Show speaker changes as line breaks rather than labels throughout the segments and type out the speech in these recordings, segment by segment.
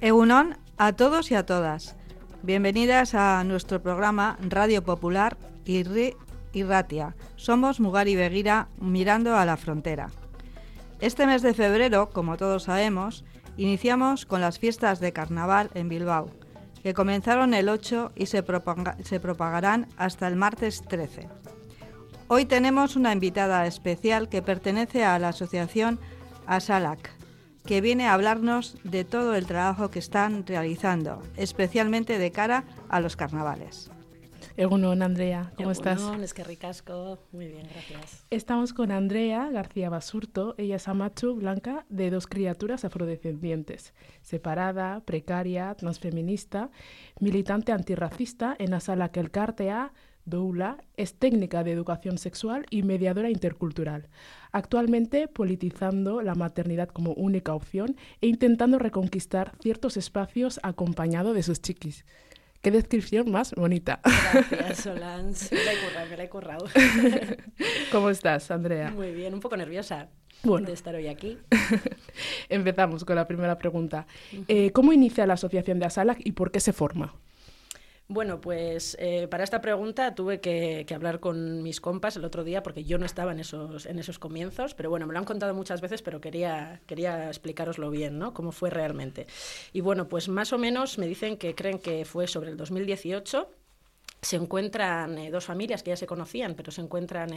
Egunon a todos y a todas. Bienvenidas a nuestro programa Radio Popular Irri Irratia. Somos Mugari Begira, mirando a la frontera. Este mes de febrero, como todos sabemos, iniciamos con las fiestas de carnaval en Bilbao, que comenzaron el 8 y se propagarán hasta el martes 13. Hoy tenemos una invitada especial que pertenece a la asociación ASALAC, que viene a hablarnos de todo el trabajo que están realizando, especialmente de cara a los carnavales.
Egunon, Andrea, ¿cómo estás?
Egunon, eskerrik asko. Muy bien, gracias.
Estamos con Andrea García Basurto. Ella es amatxu blanca de 2 criaturas afrodescendientes, separada, precaria, transfeminista, militante antirracista en ASALAC elkartea, doula, es técnica de educación sexual y mediadora intercultural, actualmente politizando la maternidad como única opción e intentando reconquistar ciertos espacios acompañado de sus chiquis. ¡Qué descripción más bonita!
Gracias, Solange. Me la he currado.
¿Cómo estás, Andrea?
Muy bien, un poco nerviosa de estar hoy aquí.
Empezamos con la primera pregunta. ¿Cómo inicia la asociación de ASALAC y por qué se forma?
Bueno, pues para esta pregunta tuve que hablar con mis compas el otro día porque yo no estaba en esos comienzos, pero bueno, me lo han contado muchas veces, pero quería explicaroslo bien, ¿no? Cómo fue realmente. Y bueno, pues más o menos me dicen que creen que fue sobre el 2018. Se encuentran 2 familias que ya se conocían, pero se encuentran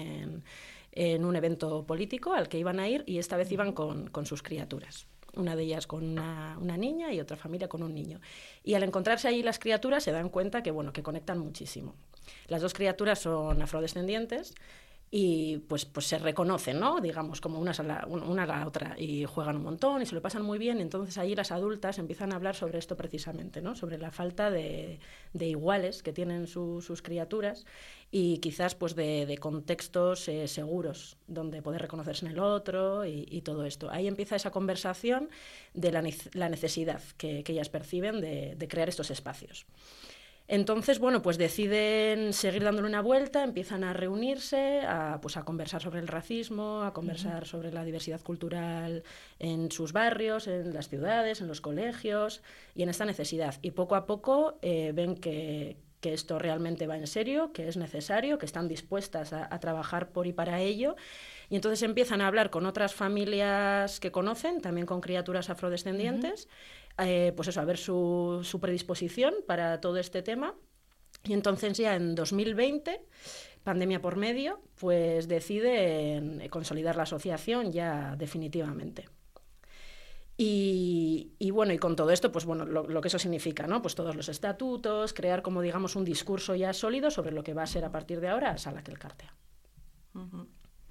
en un evento político al que iban a ir y esta vez iban con sus criaturas. Una de ellas con una niña y otra familia con un niño. Y al encontrarse allí las criaturas se dan cuenta que conectan muchísimo. Las 2 criaturas son afrodescendientes y pues se reconocen, ¿no? Digamos, como una a la otra y juegan un montón y se lo pasan muy bien. Entonces allí las adultas empiezan a hablar sobre esto precisamente, ¿no? Sobre la falta de iguales que tienen sus criaturas y quizás pues de contextos seguros donde poder reconocerse en el otro y todo esto. Ahí empieza esa conversación de la necesidad que ellas perciben de crear estos espacios. Entonces, bueno, pues deciden seguir dándole una vuelta, empiezan a reunirse, a conversar sobre el racismo, a conversar sobre la diversidad cultural en sus barrios, en las ciudades, en los colegios y en esta necesidad. Y poco a poco ven que esto realmente va en serio, que es necesario, que están dispuestas a trabajar por y para ello. Y entonces empiezan a hablar con otras familias que conocen, también con criaturas afrodescendientes, pues eso, a ver su predisposición para todo este tema. Y entonces ya en 2020, pandemia por medio, pues deciden consolidar la asociación ya definitivamente. Y bueno, y con todo esto, pues bueno, lo que eso significa, ¿no? Pues todos los estatutos, crear como digamos un discurso ya sólido sobre lo que va a ser a partir de ahora ASALAC elkartea.
Uh-huh.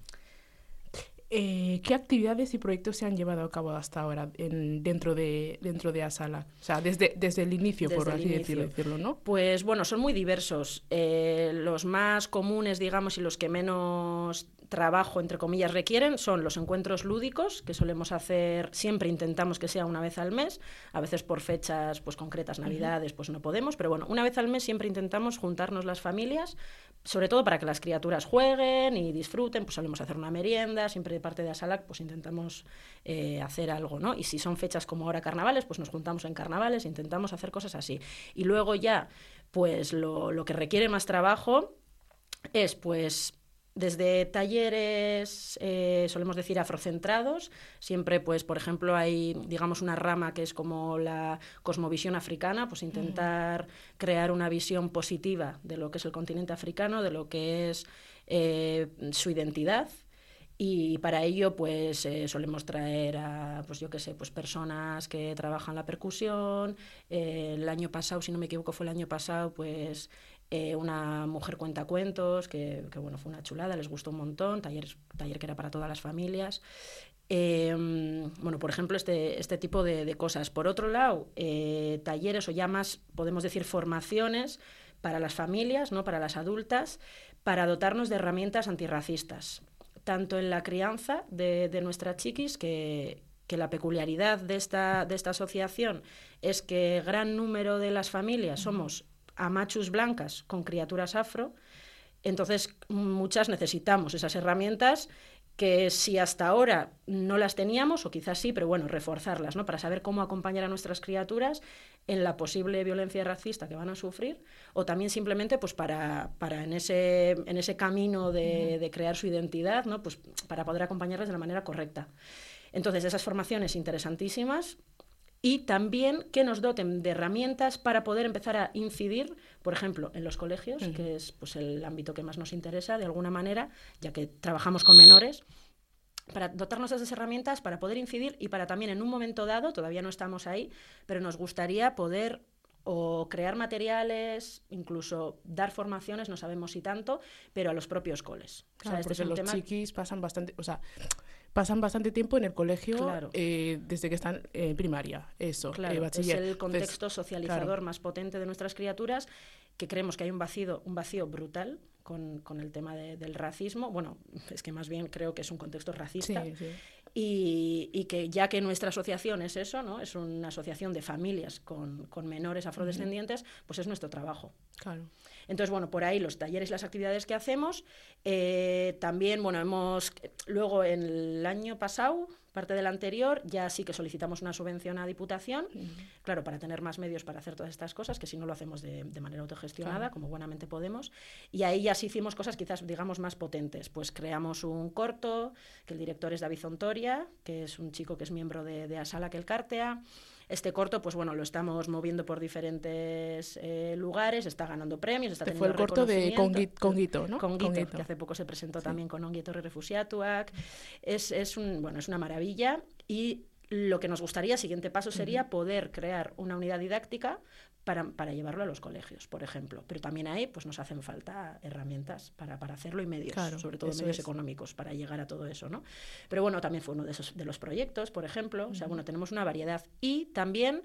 ¿Qué actividades y proyectos se han llevado a cabo hasta ahora dentro de ASALAC? O sea, desde el inicio,
desde
por así decirlo, ¿no?
Pues bueno, son muy diversos. Los más comunes, digamos, y los que menos trabajo, entre comillas, requieren son los encuentros lúdicos, que solemos hacer, siempre intentamos que sea una vez al mes, a veces por fechas pues concretas, Navidades, pues no podemos, pero bueno, una vez al mes siempre intentamos juntarnos las familias, sobre todo para que las criaturas jueguen y disfruten, pues solemos hacer una merienda, siempre de parte de ASALAC pues intentamos hacer algo, ¿no? Y si son fechas como ahora carnavales, pues nos juntamos en carnavales, intentamos hacer cosas así. Y luego ya, pues lo que requiere más trabajo es pues desde talleres, solemos decir afrocentrados, siempre pues por ejemplo hay digamos una rama que es como la cosmovisión africana, pues intentar crear una visión positiva de lo que es el continente africano, de lo que es su identidad. Y para ello pues solemos traer a pues yo qué sé, pues personas que trabajan la percusión. El año pasado, si no me equivoco, fue el año pasado, pues una mujer cuentacuentos, que bueno, fue una chulada, les gustó un montón, taller que era para todas las familias. Bueno, por ejemplo, este tipo de cosas. Por otro lado, talleres o ya más, podemos decir, formaciones para las familias, ¿no? Para las adultas, para dotarnos de herramientas antirracistas, tanto en la crianza de nuestras chiquis, que la peculiaridad de esta asociación es que gran número de las familias somos amatxus blancas con criaturas afro, entonces muchas necesitamos esas herramientas que si hasta ahora no las teníamos, o quizás sí, pero bueno, reforzarlas, ¿no? Para saber cómo acompañar a nuestras criaturas en la posible violencia racista que van a sufrir, o también simplemente pues para en ese camino de crear su identidad, ¿no? Pues para poder acompañarles de la manera correcta. Entonces, esas formaciones interesantísimas, y también que nos doten de herramientas para poder empezar a incidir, por ejemplo, en los colegios, que es pues el ámbito que más nos interesa de alguna manera, ya que trabajamos con menores, para dotarnos de esas herramientas para poder incidir y para también en un momento dado, todavía no estamos ahí, pero nos gustaría poder o crear materiales, incluso dar formaciones, no sabemos si tanto, pero a los propios coles.
Claro,
o sea,
porque los chiquis pasan bastante tiempo en el colegio,
claro,
desde que están en primaria,
claro,
bachiller.
Es el contexto socializador
claro,
más potente de nuestras criaturas, que creemos que hay un vacío brutal con el tema del racismo. Bueno, es que más bien creo que es un contexto racista.
Sí.
Y que ya que nuestra asociación es eso, ¿no? Es una asociación de familias con menores afrodescendientes, pues es nuestro trabajo.
Claro.
Entonces, bueno, por ahí los talleres y las actividades que hacemos. También, bueno, luego en el año pasado, parte del anterior, ya sí que solicitamos una subvención a Diputación, claro, para tener más medios para hacer todas estas cosas, que si no lo hacemos de manera autogestionada, claro, como buenamente podemos. Y ahí ya sí hicimos cosas quizás, digamos, más potentes. Pues creamos un corto, que el director es David Zontoria, que es un chico que es miembro de Asala Kelkartea. Este corto, pues bueno, lo estamos moviendo por diferentes lugares, está ganando premios, está teniendo reconocimiento.
Fue el corto de Conguito, ¿no?
Conguito, que hace poco se presentó también con Ongi Etorri Refusiatuak. Es una maravilla, y lo que nos gustaría, siguiente paso, sería poder crear una unidad didáctica para llevarlo a los colegios, por ejemplo. Pero también ahí pues nos hacen falta herramientas para hacerlo y medios, claro, sobre todo medios económicos para llegar a todo eso, ¿no? Pero bueno, también fue uno de los proyectos, por ejemplo. O sea, bueno, tenemos una variedad. Y también,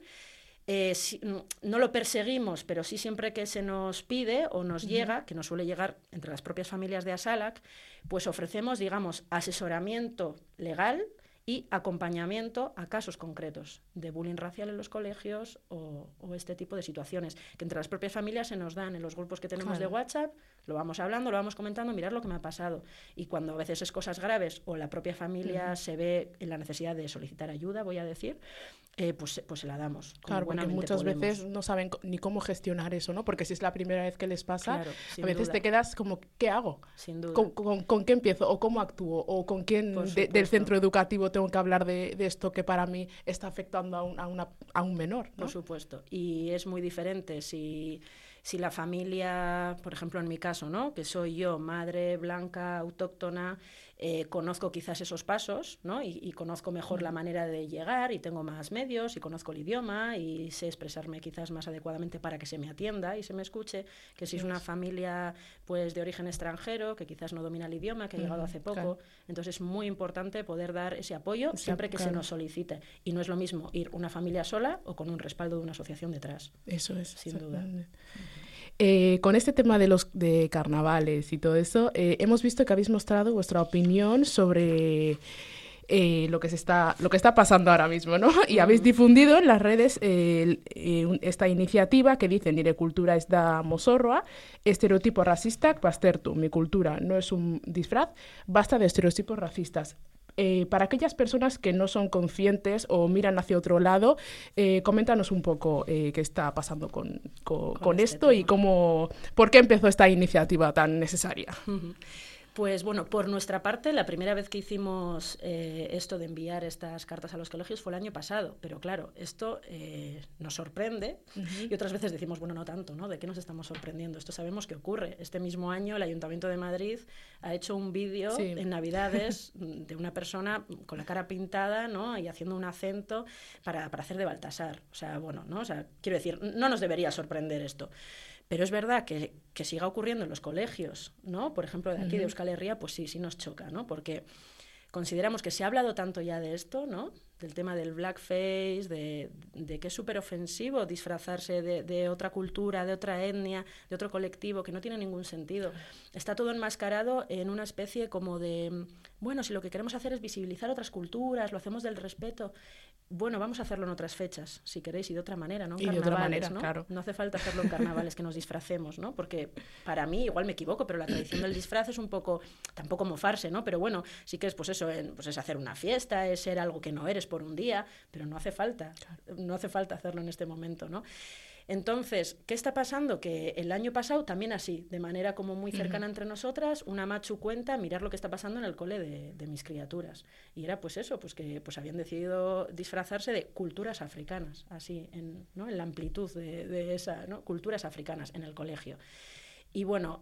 no lo perseguimos, pero sí siempre que se nos pide o nos llega, que nos suele llegar entre las propias familias de Asalac, pues ofrecemos, digamos, asesoramiento legal y acompañamiento a casos concretos de bullying racial en los colegios o este tipo de situaciones que entre las propias familias se nos dan en los grupos que tenemos, claro, de WhatsApp. Lo vamos hablando, lo vamos comentando, mirar lo que me ha pasado. Y cuando a veces es cosas graves o la propia familia se ve en la necesidad de solicitar ayuda, voy a decir, pues se la damos.
Claro, porque muchas veces no saben ni cómo gestionar eso, ¿no? Porque si es la primera vez que les pasa, claro, a veces te quedas como, ¿qué hago?
Sin duda.
¿Con qué empiezo? ¿O cómo actúo? ¿O con quién del centro educativo tengo que hablar de esto que para mí está afectando a un menor, ¿no?
Por supuesto. Y es muy diferente si la familia, por ejemplo, en mi caso, ¿no? Que soy yo, madre blanca, autóctona, conozco quizás esos pasos, ¿no? Y conozco mejor la manera de llegar, y tengo más medios, y conozco el idioma, y sé expresarme quizás más adecuadamente para que se me atienda y se me escuche, que si es una familia pues de origen extranjero, que quizás no domina el idioma, que ha llegado hace poco. Claro. Entonces es muy importante poder dar ese apoyo siempre que se nos solicite. Y no es lo mismo ir una familia sola o con un respaldo de una asociación detrás.
Eso es.
Sin duda.
Con este tema de carnavales y todo eso, hemos visto que habéis mostrado vuestra opinión sobre lo que está pasando ahora mismo, ¿no? Y habéis difundido en las redes esta iniciativa que dice Nire kultura ez da mozorroa, estereotipo rasistak baztertu, mi cultura no es un disfraz, basta de estereotipos racistas. Para aquellas personas que no son conscientes o miran hacia otro lado, coméntanos un poco qué está pasando con esto tema. Y por qué empezó esta iniciativa tan necesaria.
Pues bueno, por nuestra parte, la primera vez que hicimos esto de enviar estas cartas a los colegios fue el año pasado, pero claro, esto nos sorprende y otras veces decimos, bueno, no tanto, ¿no? ¿De qué nos estamos sorprendiendo? Esto sabemos que ocurre. Este mismo año el Ayuntamiento de Madrid ha hecho un vídeo en Navidades de una persona con la cara pintada, ¿no? Y haciendo un acento para hacer de Baltasar. O sea, bueno, ¿no? O sea, quiero decir, no nos debería sorprender esto. Pero es verdad que siga ocurriendo en los colegios, ¿no? Por ejemplo, de aquí de Euskal Herria, pues sí nos choca, ¿no? Porque consideramos que se ha hablado tanto ya de esto, ¿no? del tema del blackface, de que es súper ofensivo disfrazarse de otra cultura, de otra etnia, de otro colectivo, que no tiene ningún sentido. Está todo enmascarado en una especie como de, bueno, si lo que queremos hacer es visibilizar otras culturas, lo hacemos del respeto, bueno, vamos a hacerlo en otras fechas, si queréis, y de otra manera, ¿no? En carnavales,
de otra manera,
¿no?
Claro.
No hace falta hacerlo en carnavales, que nos disfracemos, ¿no? Porque para mí, igual me equivoco, pero la tradición del disfraz es un poco, tampoco mofarse, ¿no? Pero bueno, sí que es pues eso, pues es hacer una fiesta, es ser algo que no eres por un día, pero no hace falta, no hace falta hacerlo en este momento, ¿no? Entonces, ¿qué está pasando? Que el año pasado también así, de manera como muy cercana entre nosotras, una machu cuenta mirar lo que está pasando en el cole de mis criaturas. Y era pues eso, pues que pues habían decidido disfrazarse de culturas africanas, así, ¿no? En la amplitud de esa, ¿no? Culturas africanas en el colegio. Y bueno,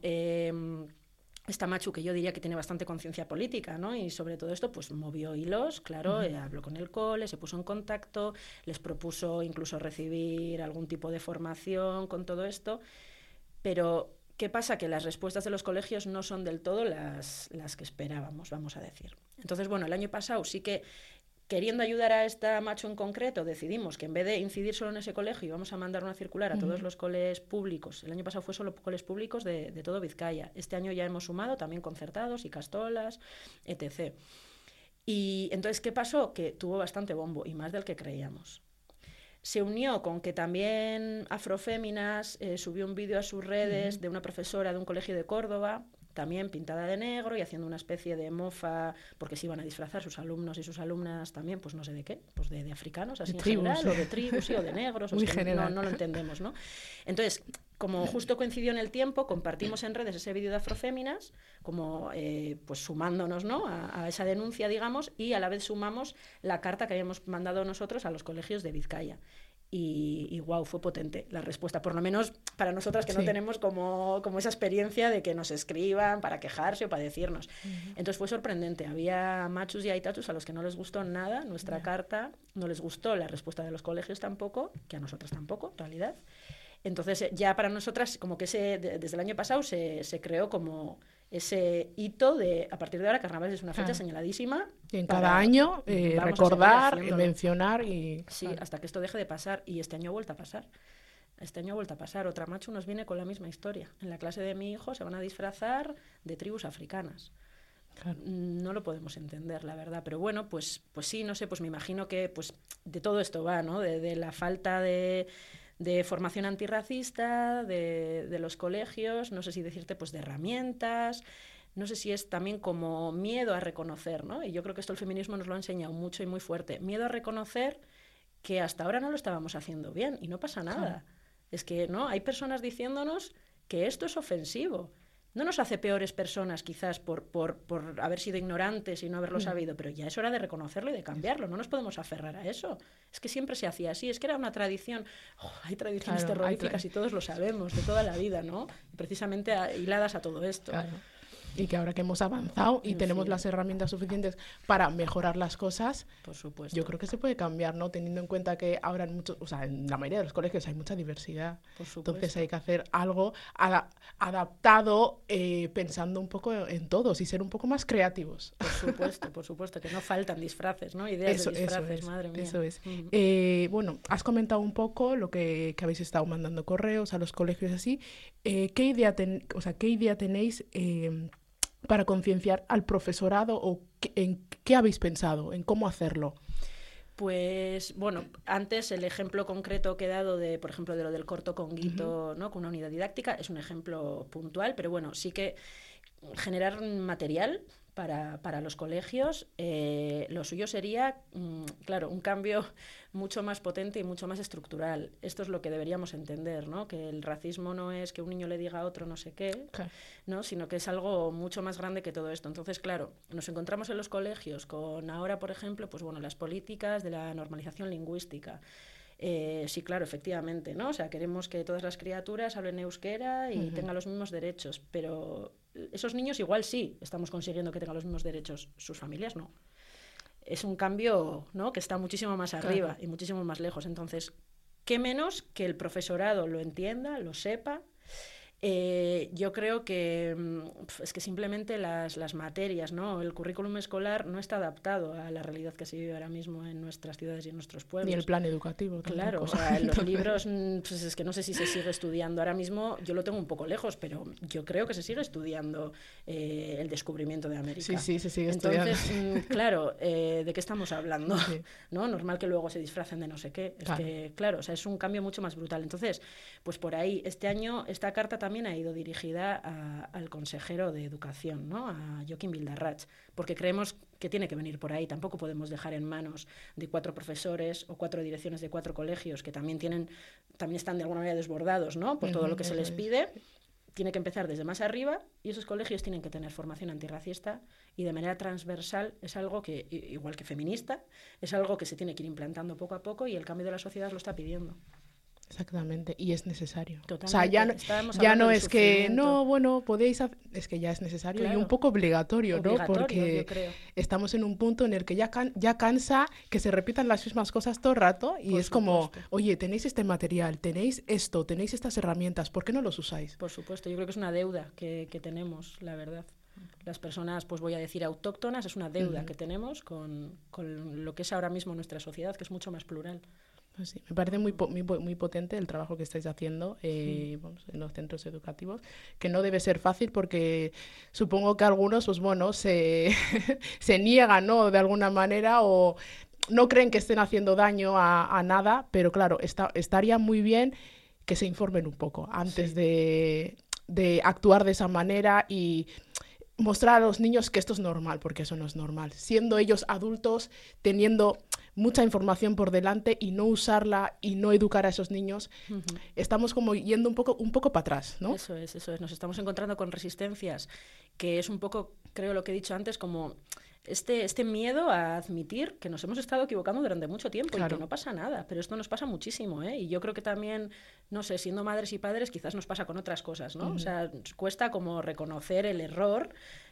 esta machu, que yo diría que tiene bastante conciencia política, ¿no? Y sobre todo esto, pues movió hilos, claro, habló con el cole, se puso en contacto, les propuso incluso recibir algún tipo de formación con todo esto, pero ¿qué pasa? Que las respuestas de los colegios no son del todo las que esperábamos, vamos a decir. Entonces, bueno, el año pasado sí que, queriendo ayudar a esta macho en concreto, decidimos que en vez de incidir solo en ese colegio íbamos a mandar una circular a todos los coles públicos. El año pasado fue solo coles públicos de todo Vizcaya. Este año ya hemos sumado también concertados, Ikastolas, etc. Y entonces, ¿qué pasó? Que tuvo bastante bombo, y más del que creíamos. Se unió con que también Afroféminas subió un vídeo a sus redes de una profesora de un colegio de Córdoba, también pintada de negro y haciendo una especie de mofa, porque se iban a disfrazar sus alumnos y sus alumnas también, pues no sé de qué, pues de africanos, así de en tribus, general, o de tribus, sí, o de negros, o es que no lo entendemos, ¿no? Entonces, como justo coincidió en el tiempo, compartimos en redes ese vídeo de Afroféminas, como pues sumándonos, ¿no? a esa denuncia, digamos, y a la vez sumamos la carta que habíamos mandado nosotros a los colegios de Vizcaya. Y wow, fue potente la respuesta, por lo menos para nosotras que no tenemos como esa experiencia de que nos escriban para quejarse o para decirnos. Entonces fue sorprendente, había machus y aitachus a los que no les gustó nada nuestra carta, no les gustó la respuesta de los colegios tampoco, que a nosotras tampoco, en realidad. Entonces ya para nosotras como que desde el año pasado se creó como ese hito de, a partir de ahora, Carnavales es una fecha señaladísima.
Y en cada año recordar, mencionar y...
Sí, hasta que esto deje de pasar. Y este año ha vuelto a pasar. Otra machu nos viene con la misma historia. En la clase de mi hijo se van a disfrazar de tribus africanas. Claro. No lo podemos entender, la verdad. Pero bueno, pues sí, no sé, pues me imagino que pues de todo esto va, ¿no? De la falta de formación antirracista, de los colegios, no sé si decirte pues de herramientas, no sé si es también como miedo a reconocer, ¿no? Y yo creo que esto el feminismo nos lo ha enseñado mucho y muy fuerte, miedo a reconocer que hasta ahora no lo estábamos haciendo bien y no pasa nada. Es que no, hay personas diciéndonos que esto es ofensivo. No nos hace peores personas quizás por haber sido ignorantes y no haberlo sabido, pero ya es hora de reconocerlo y de cambiarlo. No nos podemos aferrar a eso. Es que siempre se hacía así, es que era una tradición. Hay tradiciones terroríficas y todos lo sabemos de toda la vida, ¿no? Precisamente hiladas a todo esto. Claro.
Y que ahora que hemos avanzado y tenemos las herramientas suficientes para mejorar las cosas,
por supuesto,
yo creo que se puede cambiar, ¿no? Teniendo en cuenta que ahora en la mayoría de los colegios hay mucha diversidad.
Por supuesto.
Entonces hay que hacer algo adaptado, pensando un poco en todos y ser un poco más creativos.
Por supuesto, que no faltan disfraces, ¿no? Ideas de disfraces, madre mía.
Eso es. Bueno, has comentado un poco lo que habéis estado mandando correos a los colegios así. ¿Qué idea tenéis para concienciar al profesorado o en qué habéis pensado, en cómo hacerlo?
Pues, bueno, antes el ejemplo concreto que he dado de, por ejemplo, de lo del corto conguito, ¿no? Con una unidad didáctica, es un ejemplo puntual, pero bueno, sí que generar material para los colegios, lo suyo sería, claro, un cambio mucho más potente y mucho más estructural. Esto es lo que deberíamos entender, ¿no? Que el racismo no es que un niño le diga a otro no sé qué, ¿no? Sino que es algo mucho más grande que todo esto. Entonces, claro, nos encontramos en los colegios con ahora, por ejemplo, pues bueno, las políticas de la normalización lingüística. Sí, claro, efectivamente, ¿no? O sea, queremos que todas las criaturas hablen euskera y tengan los mismos derechos, pero esos niños igual sí estamos consiguiendo que tengan los mismos derechos, sus familias no. Es un cambio, ¿no? Que está muchísimo más arriba y muchísimo más lejos. Entonces, ¿qué menos que el profesorado lo entienda, lo sepa? Yo creo que es que simplemente las materias, ¿no? El currículum escolar no está adaptado a la realidad que se vive ahora mismo en nuestras ciudades y en nuestros pueblos.
Ni el plan educativo tampoco.
Claro, o sea, en los libros, pues es que no sé si se sigue estudiando. Ahora mismo yo lo tengo un poco lejos, pero yo creo que se sigue estudiando el descubrimiento de América.
Sí, se sigue
Entonces,
estudiando.
Claro, ¿de qué estamos hablando?
Sí.
¿No? Normal que luego se disfracen de no sé qué. Es que, claro, o sea, es un cambio mucho más brutal. Entonces, pues por ahí, este año, esta carta también ha ido dirigida al consejero de Educación, ¿no? A Joaquín Bildarratz, porque creemos que tiene que venir por ahí. Tampoco podemos dejar en manos de 4 profesores o 4 direcciones de 4 colegios que también están de alguna manera desbordados, ¿no? Por todo lo que se les pide. Tiene que empezar desde más arriba y esos colegios tienen que tener formación antirracista y de manera transversal. Es algo que, igual que feminista, es algo que se tiene que ir implantando poco a poco y el cambio de la sociedad lo está pidiendo.
Exactamente, y es necesario.
Totalmente.
O sea, ya no es que, no, bueno, es que ya es necesario, claro. Y un poco obligatorio, ¿no? Porque
yo creo.
Estamos en un punto en el que ya cansa que se repitan las mismas cosas todo el rato y es como, oye, tenéis este material, tenéis esto, tenéis estas herramientas, ¿por qué no los usáis?
Por supuesto, yo creo que es una deuda que tenemos, la verdad. Las personas, pues voy a decir autóctonas, es una deuda que tenemos con lo que es ahora mismo nuestra sociedad, que es mucho más plural.
Pues sí, me parece muy potente el trabajo que estáis haciendo en los centros educativos, que no debe ser fácil porque supongo que algunos, pues bueno, se niegan, ¿no? De alguna manera o no creen que estén haciendo daño a nada, pero claro, estaría muy bien que se informen un poco antes de actuar de esa manera y mostrar a los niños que esto es normal, porque eso no es normal. Siendo ellos adultos, teniendo mucha información por delante y no usarla y no educar a esos niños, estamos como yendo un poco para atrás, ¿no?
Eso es. Nos estamos encontrando con resistencias, que es un poco, creo lo que he dicho antes, como este miedo a admitir que nos hemos estado equivocando durante mucho tiempo, claro. Y que no pasa nada, pero esto nos pasa muchísimo, ¿eh? Y yo creo que también, no sé, siendo madres y padres quizás nos pasa con otras cosas, ¿no? O sea, cuesta como reconocer el error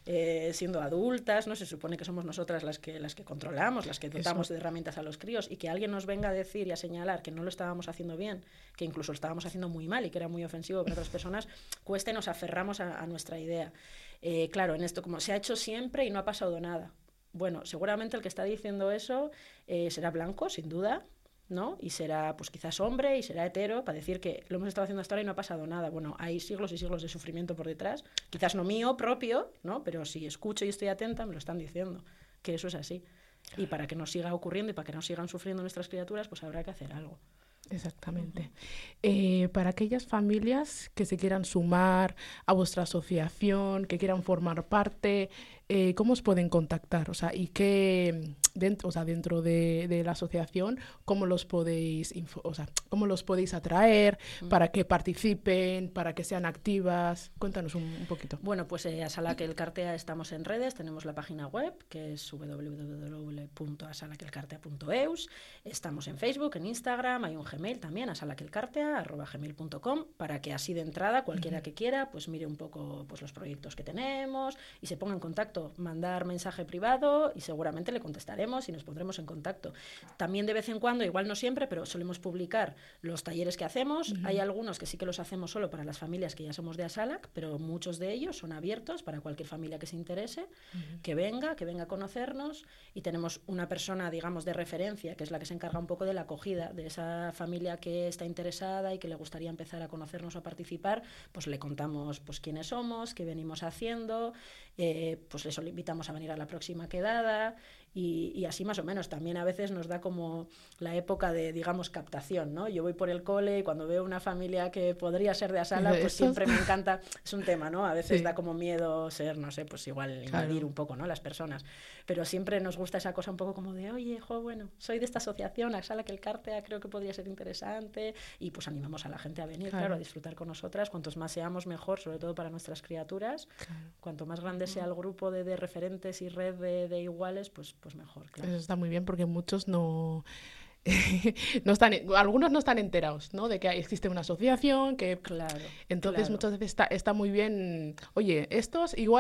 siendo adultas, ¿no? Se supone que somos nosotras las que controlamos, las que dotamos de herramientas a los críos, y que alguien nos venga a decir y a señalar que no lo estábamos haciendo bien, que incluso lo estábamos haciendo muy mal y que era muy ofensivo para otras personas, cuesta y nos aferramos a nuestra idea. Claro, en esto como se ha hecho siempre y no ha pasado nada. Bueno, seguramente el que está diciendo eso será blanco, sin duda, ¿no? Y será, pues quizás hombre y será hetero, para decir que lo hemos estado haciendo hasta ahora y no ha pasado nada. Bueno, hay siglos y siglos de sufrimiento por detrás, quizás no mío propio, ¿no? Pero si escucho y estoy atenta, me lo están diciendo, que eso es así. Y para que no siga ocurriendo y para que no sigan sufriendo nuestras criaturas, pues habrá que hacer algo.
Exactamente. Para aquellas familias que se quieran sumar a vuestra asociación, que quieran formar parte, ¿cómo os pueden contactar? O sea, y qué dentro de la asociación, ¿cómo los podéis atraer para que participen, para que sean activas? Cuéntanos un poquito.
Bueno, pues a Asalaquelcartea estamos en redes, tenemos la página web que es www.asalaquelcartea.eus, estamos en Facebook, en Instagram, hay un Gmail también, asalaquelcartea@gmail.com, para que así de entrada cualquiera que quiera pues mire un poco pues los proyectos que tenemos y se ponga en contacto, mandar mensaje privado y seguramente le contestaremos y nos pondremos en contacto. También de vez en cuando, igual no siempre, pero solemos publicar los talleres que hacemos. Hay algunos que sí que los hacemos solo para las familias que ya somos de Asalac, pero muchos de ellos son abiertos para cualquier familia que se interese, que venga a conocernos, y tenemos una persona, digamos, de referencia, que es la que se encarga un poco de la acogida de esa familia que está interesada y que le gustaría empezar a conocernos o a participar. Pues le contamos pues quiénes somos, qué venimos haciendo, pues les invitamos a venir a la próxima quedada y así más o menos. También a veces nos da como la época de, digamos, captación, ¿no? Yo voy por el cole y cuando veo una familia que podría ser de Asala, pues siempre me encanta. Es un tema, ¿no? A veces da como miedo ser, no sé, pues igual invadir un poco, ¿no? Las personas. Pero siempre nos gusta esa cosa un poco como de, oye, bueno, soy de esta asociación, Asalaquelcartea, creo que podría ser interesante, y pues animamos a la gente a venir, claro, a disfrutar con nosotras. Cuantos más seamos, mejor, sobre todo para nuestras criaturas. Cuanto más grande sea el grupo de referentes y red de iguales, pues mejor, claro.
Eso está muy bien porque muchos no están, algunos no están enterados, ¿no? De que existe una asociación, que entonces muchas veces está muy bien, oye, estos igual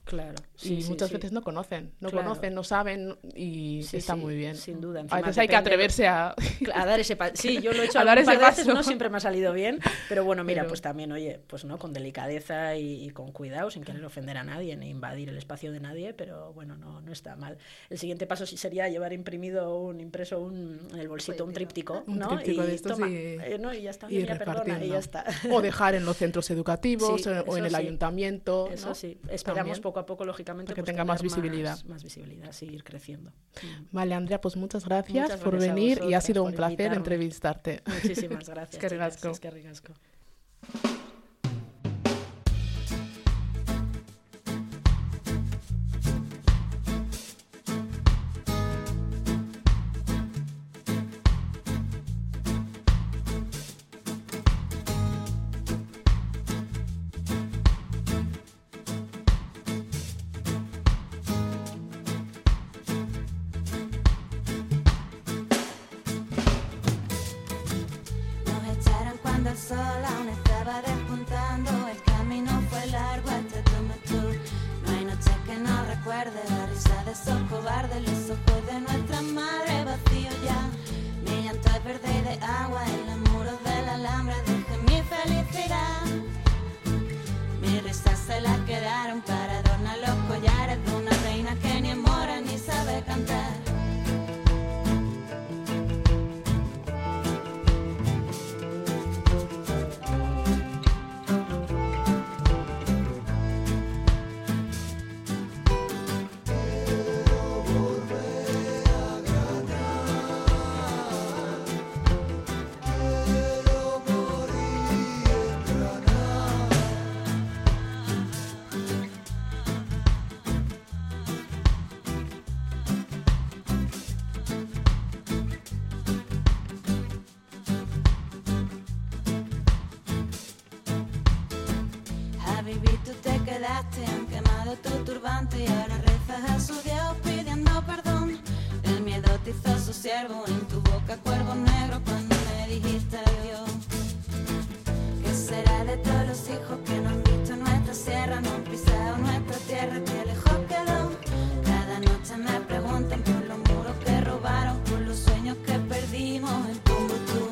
Claro.
Y muchas veces no conocen, no saben y está muy bien.
Sin duda.
A veces hay que atreverse a
dar ese paso. Sí, yo lo he hecho
a dar ese
par de veces,
paso.
no siempre me ha salido bien, pero bueno, mira, pues también, oye, pues no, con delicadeza y con cuidado, sin querer ofender a nadie ni invadir el espacio de nadie, pero bueno, no está mal. El siguiente paso sí sería llevar impreso en el bolsito un tríptico, ¿no?
Tríptico
y
de estos
toma,
y
¿no? Y ya está,
y
ya perdona, y ya está.
O dejar en los centros educativos o en el ayuntamiento.
Eso
¿no?
sí, esperamos poco a poco, lógicamente,
para que
pues,
tenga más visibilidad.
Más visibilidad, seguir creciendo.
Vale, Andrea, pues muchas gracias por venir y ha sido un placer
invitarme.
entrevistarte.
Muchísimas gracias.
Es
que ricasco.
El sol aún estaba despuntando, el camino fue largo hasta Tombuctú. No hay noche que no recuerde la risa de esos cobardes, los ojos de nuestra madre vacíos ya. Mi llanto es verde y de agua en los muros del alambre, dejé mi felicidad. Mis risas se las quedaron para adornar los collares de una reina que ni es mora ni sabe cantar. Han quemado tu turbante y ahora rezas a su Dios pidiendo perdón. El miedo te hizo su siervo, en tu boca cuervo negro cuando me dijiste adiós. ¿Qué será de todos los hijos que no han visto nuestra sierra, no han pisado nuestra tierra, que lejos quedó? Cada noche me preguntan por los muros que robaron, por los sueños que perdimos en Tombuctú.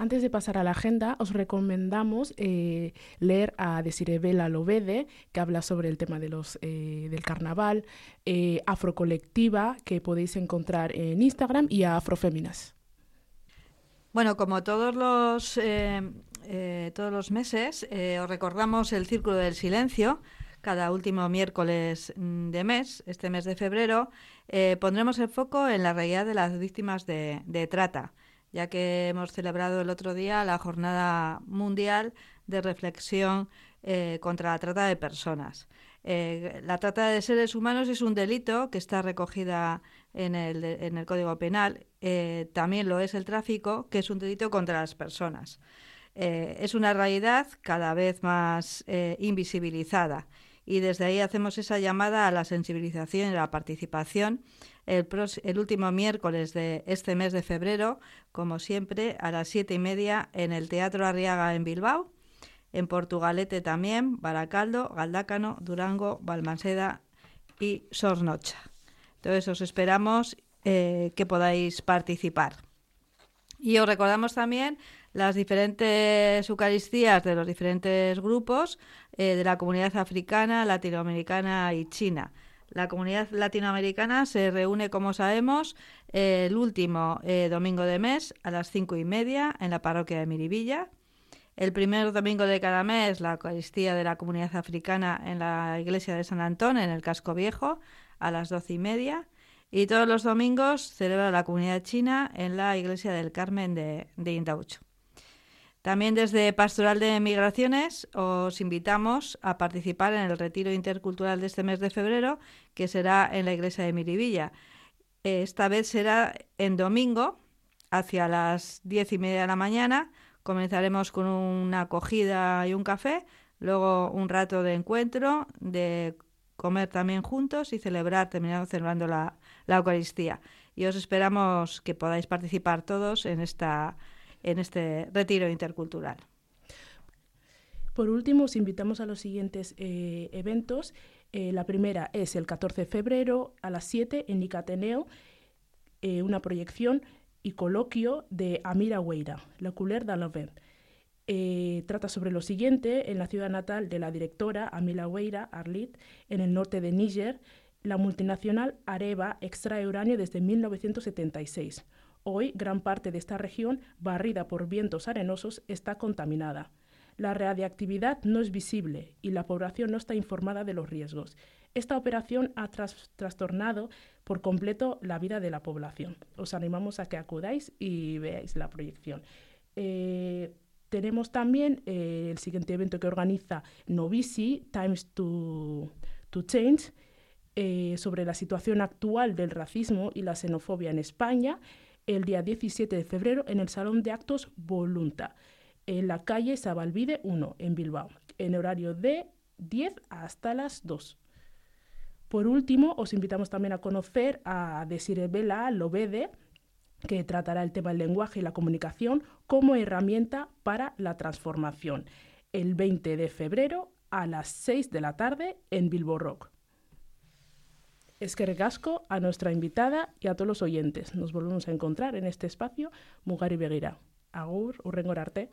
Antes de pasar a la agenda, os recomendamos leer a Desiree Vela Lobede, que habla sobre el tema de del carnaval, Afrocolectiva, que podéis encontrar en Instagram, y a Afroféminas.
Bueno, como todos los meses, os recordamos el Círculo del Silencio. Cada último miércoles de mes, este mes de febrero, pondremos el foco en la realidad de las víctimas de trata, ya que hemos celebrado el otro día la Jornada Mundial de Reflexión contra la Trata de Personas. La trata de seres humanos es un delito que está recogida en el Código Penal. También lo es el tráfico, que es un delito contra las personas. Es una realidad cada vez más invisibilizada. Y desde ahí hacemos esa llamada a la sensibilización y a la participación el último miércoles de este mes de febrero, como siempre, a las 7:30 en el Teatro Arriaga en Bilbao, en Portugalete también, Baracaldo, Galdácano, Durango, Balmaseda y Sornocha. Entonces os esperamos que podáis participar. Y os recordamos también las diferentes eucaristías de los diferentes grupos de la comunidad africana, latinoamericana y china. La comunidad latinoamericana se reúne, como sabemos, el último domingo de mes a las 5:30 en la parroquia de Miribilla. El primer domingo de cada mes, la Eucaristía de la comunidad africana en la iglesia de San Antón, en el Casco Viejo, a las 12:30. Y todos los domingos celebra la comunidad china en la iglesia del Carmen de Indaucho. También desde Pastoral de Migraciones os invitamos a participar en el retiro intercultural de este mes de febrero, que será en la iglesia de Miribilla. Esta vez será en domingo, hacia las 10:30 de la mañana. Comenzaremos con una acogida y un café, luego un rato de encuentro, de comer también juntos y terminamos celebrando la Eucaristía. Y os esperamos que podáis participar todos en este retiro intercultural.
Por último, os invitamos a los siguientes eventos. La primera es el 14 de febrero a las 7 en Icateneo, una proyección y coloquio de Amira Weira, La Couleur de l'Auvent. Trata sobre lo siguiente: en la ciudad natal de la directora Amira Weira, Arlit, en el norte de Níger, la multinacional Areva extrae uranio desde 1976. Hoy, gran parte de esta región, barrida por vientos arenosos, está contaminada. La radiactividad no es visible y la población no está informada de los riesgos. Esta operación ha trastornado por completo la vida de la población. Os animamos a que acudáis y veáis la proyección. Tenemos también el siguiente evento que organiza Novisi, Times to Change, sobre la situación actual del racismo y la xenofobia en España, el día 17 de febrero en el Salón de Actos Volunta, en la calle Sabalbide 1, en Bilbao, en horario de 10 hasta las 2. Por último, os invitamos también a conocer a Desiree Vela Lobede, que tratará el tema del lenguaje y la comunicación como herramienta para la transformación, el 20 de febrero a las 6 de la tarde en Bilbo Rock. Eskerrik asko a nuestra invitada y a todos los oyentes. Nos volvemos a encontrar en este espacio Mugari Begira. Agur, hurrengora arte.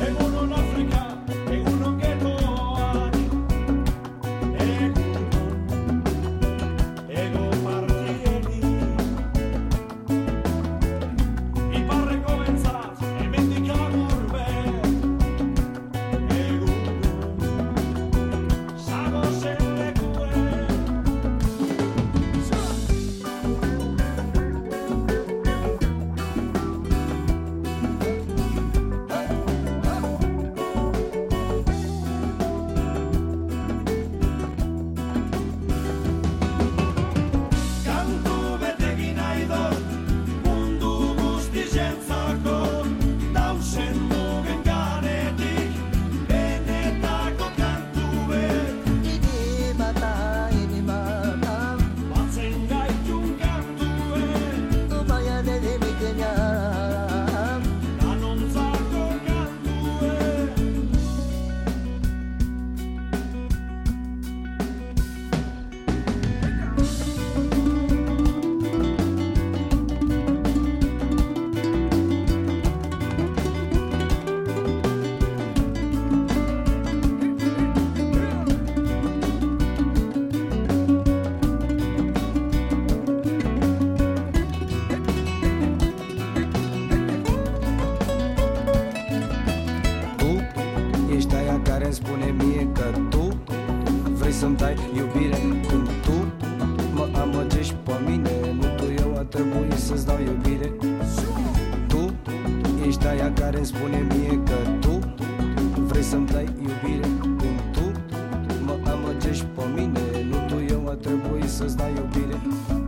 să-mi dai iubire când tu mă amăgești pe mine. Nu tu, eu a trebuit să-ți dau iubire. Tu ești aia care-mi spune mie că tu vrei să-mi dai iubire când tu mă amăgești pe mine. Nu tu, eu a trebuit să-ți dau iubire.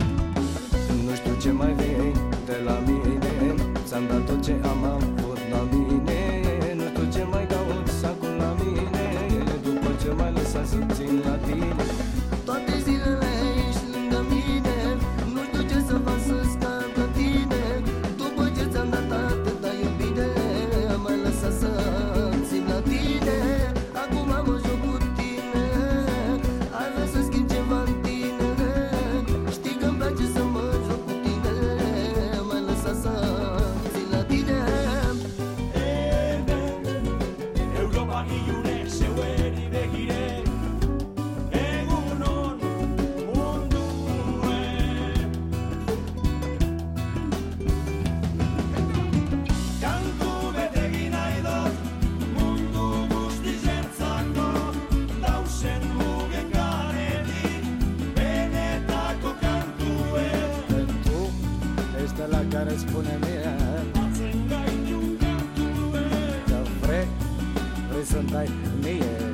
Nu știu ce mai vrei de la mine, ți-am dat tot ce am avut la mine. Nu știu ce mai cauți acum la mine, după ce m-ai lăsat să țin la tine. Toate zilele ești lângă mine, nu știu ce să fac să scap la tine. După ce ți-am dat atâta iubire, m-ai lăsat să țin la tine. Acum mă joc cu tine, ai vrea să schimb ceva în tine. Știi că-mi place să mă joc cu tine, m-ai lăsat să țin la tine.
Europa ilune zeueri begire, egunon mundue. Kantu betegi nahi dut mundu guztientzako, dauzen mugen garetik benetako kantuek.
Tu ești la care spune mie
Batzen gaitu kantuek.
că vrei să-mi dai mie